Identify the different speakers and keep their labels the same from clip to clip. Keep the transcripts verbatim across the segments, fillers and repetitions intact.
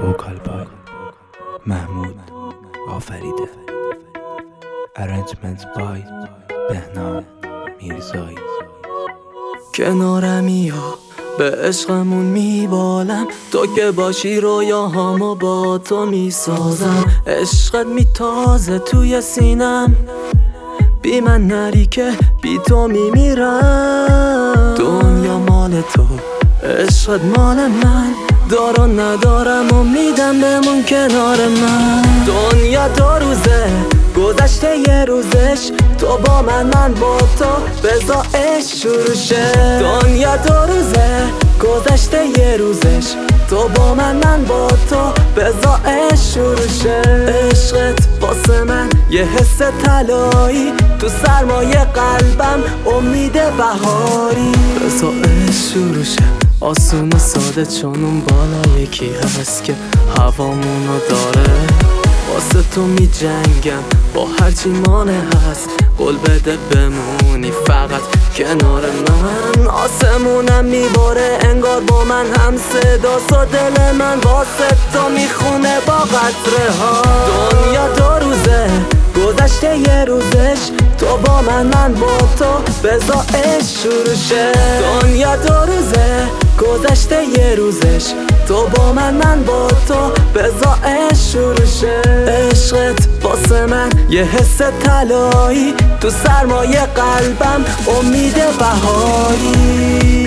Speaker 1: وکال بای محمود آفریده. ارنجمنت بای بهنام میرزایی.
Speaker 2: کنارمی یا به عشقمون میبالم، تو که باشی رویاهامو با تو میسازم. عشقت میتازه توی سینم، بی من نری که بی تو میمیرم. دنیا مال تو، عشقت مال من، دار و ندارم و میدم بمون کنار من. دنیا دو روزه گذشته یه روزش، تو با من من با تو بذار عشق شروع شه. دنیا دو روزه گذشته یه روزش، تو با من من با تو بذار عشق شروع شه. عشقت واسه من یه حس طلایی، تو سرمایه قلبم امید بهاری. بذار عشق شروع شه، آسون و ساده چون اون بالا یکی هست که هوامونو داره. واسه تو می جنگم با هرچی مانه هست، قول بده بمونی فقط کنار من. آسمونم میباره انگار با من هم صداست و دل من واسه تو میخونه با قطره ها. دنیا دو روزه گذشته یه روزش، تو با من من با تو بذار عشق شروع شه. دنیا دو روزه گذشته یه روزش، تو با من من با تو بذار عشق شروع شه. عشقت واسه من یه حس طلایی، تو سرمایه قلبم امید بهاری.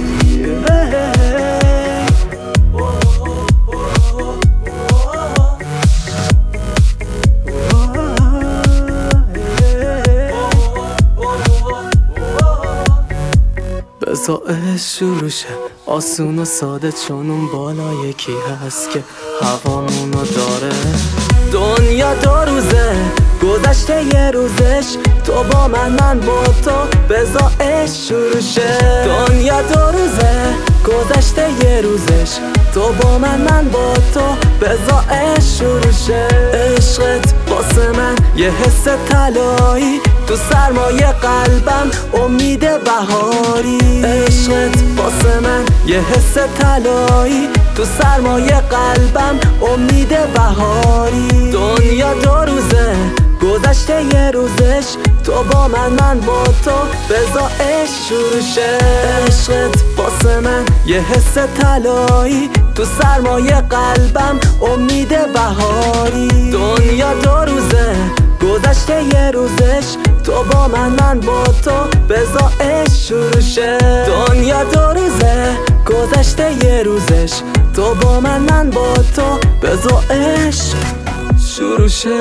Speaker 2: بذار عشق شروع شه، آسون و ساده چون اون بالا یکی هست که هوامونو داره. دنیا دو روزه گذشته یه روزش، تو با من من با تو بذار عشق شروع شه. دنیا دو روزه گذشته یه روزش، تو با من من با تو بذار عشق شروع شه. عشقت واسه من یه حس طلایی، تو سرمایه قلبم امید بهاری. عشقت واسه من یه حس طلایی، تو سرمایه قلبم امید بهاری. دنیا دو روزه گذشته یه روزش، تو با من من با تو بذار عشق شروع شه. عشقت واسه من یه حس طلایی، تو سرمایه قلبم امید بهاری. دنیا دو روزه گذشته یه روزش، تو با من من با تو بذار عشق شروع شه. دنیا دو روزه گذشته یه روزش، تو با من من با تو بذار عشق شروع شه.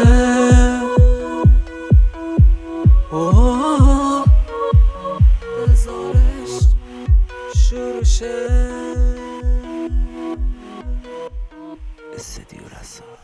Speaker 2: اوه بذار عشق شروع شه.
Speaker 1: استدیو رسا.